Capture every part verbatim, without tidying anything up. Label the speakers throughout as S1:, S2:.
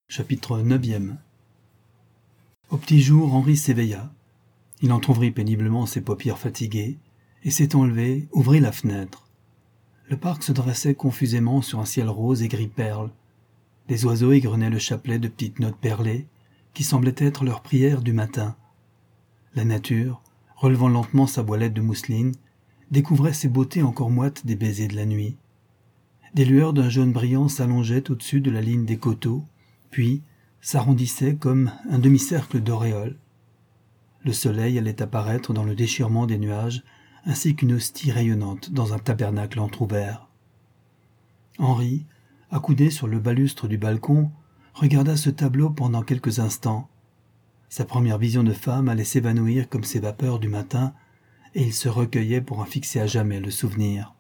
S1: Chapitre neuf. Au petit jour, Henri s'éveilla. Il entr'ouvrit péniblement ses paupières fatiguées, et s'étant levé, ouvrit la fenêtre. Le parc se dressait confusément sur un ciel rose et gris perle. Des oiseaux égrenaient le chapelet de petites notes perlées, qui semblaient être leur prière du matin. La nature, relevant lentement sa voilette de mousseline, découvrait ses beautés encore moites des baisers de la nuit. Des lueurs d'un jaune brillant s'allongeaient au-dessus de la ligne des coteaux, puis s'arrondissaient comme un demi-cercle d'auréoles. Le soleil allait apparaître dans le déchirement des nuages, ainsi qu'une hostie rayonnante dans un tabernacle entr'ouvert. Henri, accoudé sur le balustre du balcon, regarda ce tableau pendant quelques instants. Sa première vision de femme allait s'évanouir comme ces vapeurs du matin, et il se recueillait pour en fixer à jamais le souvenir.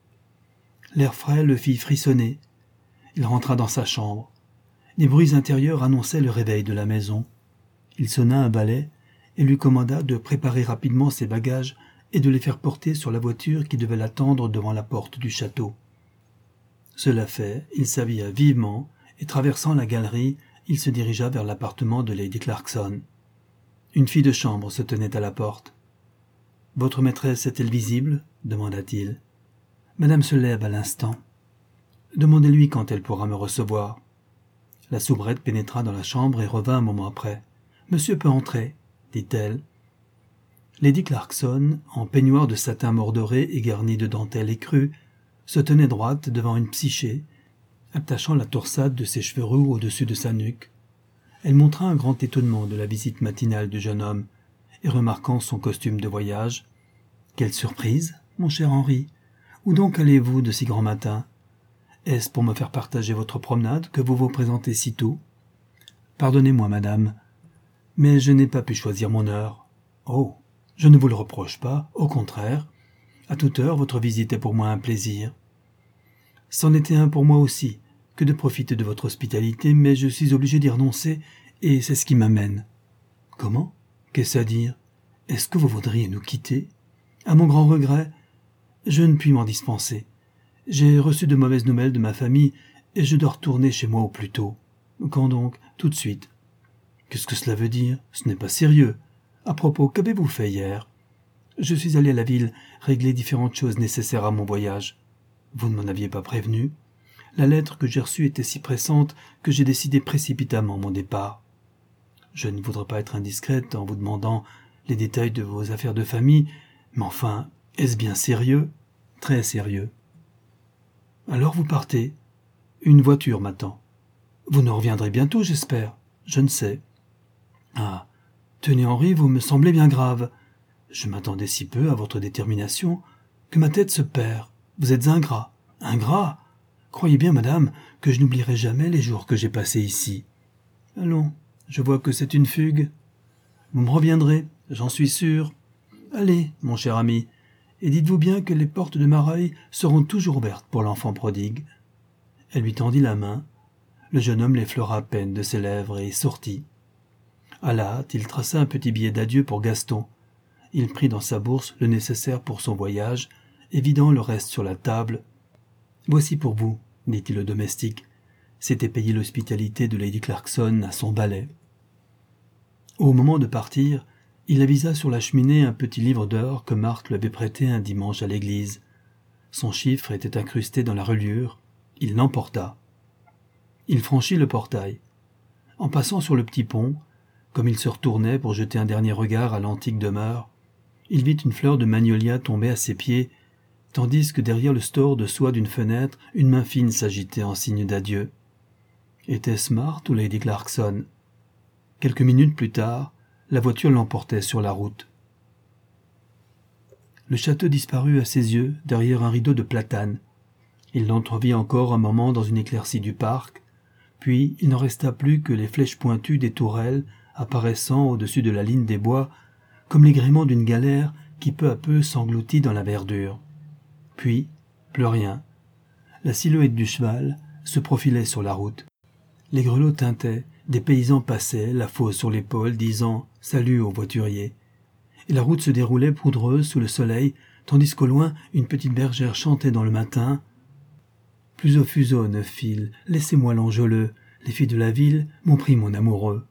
S1: L'air frais le fit frissonner. Il rentra dans sa chambre. Les bruits intérieurs annonçaient le réveil de la maison. Il sonna un balai et lui commanda de préparer rapidement ses bagages et de les faire porter sur la voiture qui devait l'attendre devant la porte du château. Cela fait, il s'habilla vivement et, traversant la galerie, il se dirigea vers l'appartement de Lady Clarkson. Une fille de chambre se tenait à la porte. « Votre maîtresse est-elle visible ?» demanda-t-il. « Madame se lève à l'instant. Demandez-lui quand elle pourra me recevoir. » La soubrette pénétra dans la chambre et revint un moment après. « Monsieur peut entrer, » dit-elle. Lady Clarkson, en peignoir de satin mordoré et garni de dentelle écrue, se tenait droite devant une psyché, attachant la torsade de ses cheveux roux au-dessus de sa nuque. Elle montra un grand étonnement de la visite matinale du jeune homme, et remarquant son costume de voyage, « Quelle surprise, mon cher Henri! Où donc allez-vous de si grand matin? Est-ce pour me faire partager votre promenade que vous vous présentez si tôt? Pardonnez-moi, madame, mais je n'ai pas pu choisir mon heure. Oh, je ne vous le reproche pas, au contraire. À toute heure, votre visite est pour moi un plaisir. C'en était un pour moi aussi, que de profiter de votre hospitalité, mais je suis obligé d'y renoncer, et c'est ce qui m'amène. Comment? Qu'est-ce à dire? Est-ce que vous voudriez nous quitter? À mon grand regret, je ne puis m'en dispenser. J'ai reçu de mauvaises nouvelles de ma famille, et je dois retourner chez moi au plus tôt. Quand donc? Tout de suite. Qu'est-ce que cela veut dire? Ce n'est pas sérieux. À propos, qu'avez-vous fait hier? Je suis allé à la ville régler différentes choses nécessaires à mon voyage. Vous ne m'en aviez pas prévenu? La lettre que j'ai reçue était si pressante que j'ai décidé précipitamment mon départ. Je ne voudrais pas être indiscrète en vous demandant les détails de vos affaires de famille, mais enfin, est-ce bien sérieux? Très sérieux. Alors vous partez. Une voiture m'attend. Vous ne reviendrez bientôt, j'espère. Je ne sais. Ah, tenez Henri, vous me semblez bien grave. Je m'attendais si peu à votre détermination que ma tête se perd. Vous êtes ingrat. Ingrat? Croyez bien, madame, que je n'oublierai jamais les jours que j'ai passés ici. Allons, je vois que c'est une fugue. Vous me reviendrez, j'en suis sûr. Allez, mon cher ami, et dites-vous bien que les portes de Mareuil seront toujours ouvertes pour l'enfant prodigue. Elle lui tendit la main. Le jeune homme l'effleura à peine de ses lèvres et sortit. À la hâte, il traça un petit billet d'adieu pour Gaston. Il prit dans sa bourse le nécessaire pour son voyage, et vidant le reste sur la table. « Voici pour vous, » dit-il au domestique. C'était payer l'hospitalité de Lady Clarkson à son valet. Au moment de partir, il avisa sur la cheminée un petit livre d'or que Marthe lui avait prêté un dimanche à l'église. Son chiffre était incrusté dans la reliure. Il l'emporta. Il franchit le portail. En passant sur le petit pont, comme il se retournait pour jeter un dernier regard à l'antique demeure, il vit une fleur de magnolia tomber à ses pieds, tandis que derrière le store de soie d'une fenêtre, une main fine s'agitait en signe d'adieu. Était-ce Marthe ou Lady Clarkson? Quelques minutes plus tard, la voiture l'emportait sur la route. Le château disparut à ses yeux derrière un rideau de platane. Il l'entrevit encore un moment dans une éclaircie du parc, puis il n'en resta plus que les flèches pointues des tourelles apparaissant au-dessus de la ligne des bois, comme les gréements d'une galère qui peu à peu s'engloutit dans la verdure. Puis, plus rien. La silhouette du cheval se profilait sur la route. Les grelots tintaient, des paysans passaient, la fosse sur l'épaule, disant « Salut aux voituriers !» Et la route se déroulait poudreuse sous le soleil, tandis qu'au loin, une petite bergère chantait dans le matin « Plus au fuseau, neuf fils, laissez-moi l'enjôleux, Les filles de la ville m'ont pris mon amoureux.